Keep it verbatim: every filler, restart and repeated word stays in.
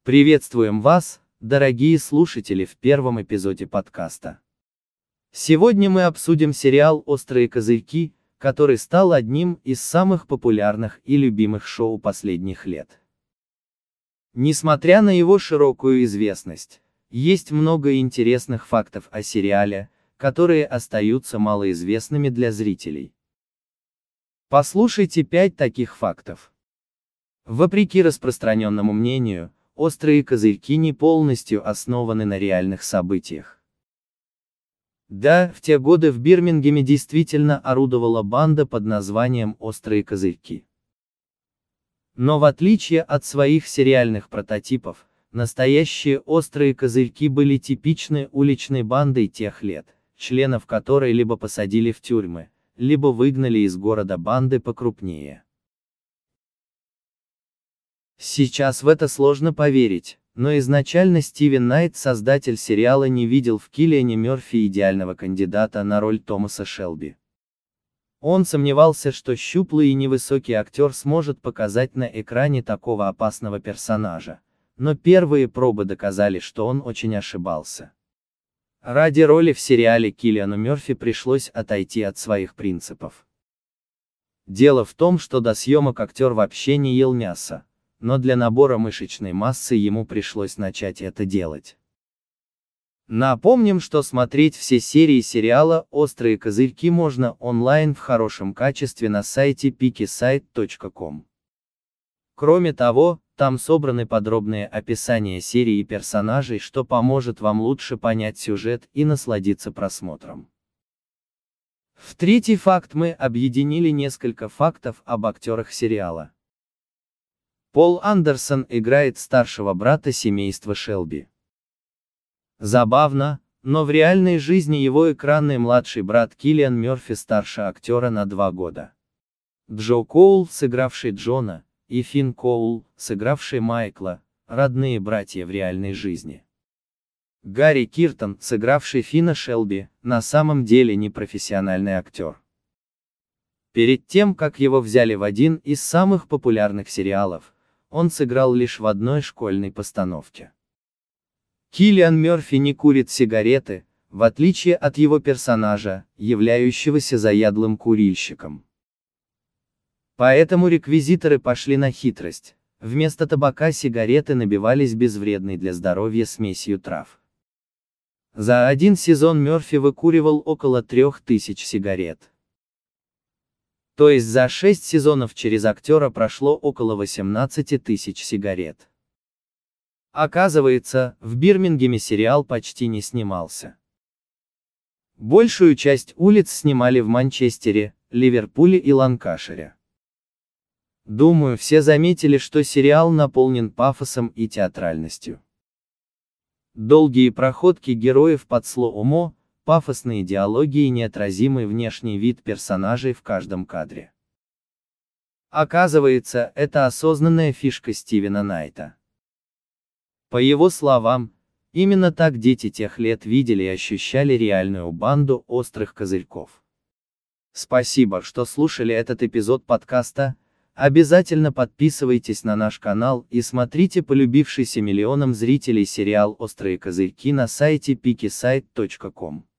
Приветствуем вас, дорогие слушатели, в первом эпизоде подкаста. Сегодня мы обсудим сериал «Острые козырьки», который стал одним из самых популярных и любимых шоу последних лет. Несмотря на его широкую известность, есть много интересных фактов о сериале, которые остаются малоизвестными для зрителей. Послушайте пять таких фактов. Вопреки распространенному мнению, «Острые козырьки» не полностью основаны на реальных событиях. Да, в те годы в Бирмингеме действительно орудовала банда под названием «Острые козырьки». Но в отличие от своих сериальных прототипов, настоящие «Острые козырьки» были типичной уличной бандой тех лет, членов которой либо посадили в тюрьмы, либо выгнали из города банды покрупнее. Сейчас в это сложно поверить, но изначально Стивен Найт, создатель сериала, не видел в Киллиане Мёрфи идеального кандидата на роль Томаса Шелби. Он сомневался, что щуплый и невысокий актер сможет показать на экране такого опасного персонажа, но первые пробы доказали, что он очень ошибался. Ради роли в сериале Киллиану Мёрфи пришлось отойти от своих принципов. Дело в том, что до съемок актер вообще не ел мясо, но для набора мышечной массы ему пришлось начать это делать. Напомним, что смотреть все серии сериала «Острые козырьки» можно онлайн в хорошем качестве на сайте пикисайт точка ком. Кроме того, там собраны подробные описания серий и персонажей, что поможет вам лучше понять сюжет и насладиться просмотром. В третий факт мы объединили несколько фактов об актерах сериала. Пол Андерсон играет старшего брата семейства Шелби. Забавно, но в реальной жизни его экранный младший брат Киллиан Мёрфи старше актера на два года. Джо Коул, сыгравший Джона, и Финн Коул, сыгравший Майкла, родные братья в реальной жизни. Гарри Киртон, сыгравший Финна Шелби, на самом деле не профессиональный актер. Перед тем, как его взяли в один из самых популярных сериалов, он сыграл лишь в одной школьной постановке. Киллиан Мёрфи не курит сигареты, в отличие от его персонажа, являющегося заядлым курильщиком. Поэтому реквизиторы пошли на хитрость. Вместо табака сигареты набивались безвредной для здоровья смесью трав. За один сезон Мёрфи выкуривал около трех тысяч сигарет. То есть за шесть сезонов через актера прошло около восемнадцати тысяч сигарет. Оказывается, в Бирмингеме сериал почти не снимался. Большую часть улиц снимали в Манчестере, Ливерпуле и Ланкашире. Думаю, все заметили, что сериал наполнен пафосом и театральностью. Долгие проходки героев под слоумо, пафосные диалоги и неотразимый внешний вид персонажей в каждом кадре. Оказывается, это осознанная фишка Стивена Найта. По его словам, именно так дети тех лет видели и ощущали реальную банду острых козырьков. Спасибо, что слушали этот эпизод подкаста. Обязательно подписывайтесь на наш канал и смотрите полюбившийся миллионам зрителей сериал «Острые козырьки» на сайте пикисайт точка ком.